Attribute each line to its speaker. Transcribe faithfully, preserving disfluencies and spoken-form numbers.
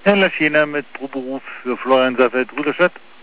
Speaker 1: Herr Laschiner mit Proberuf für Florian Seifert Rudolstadt.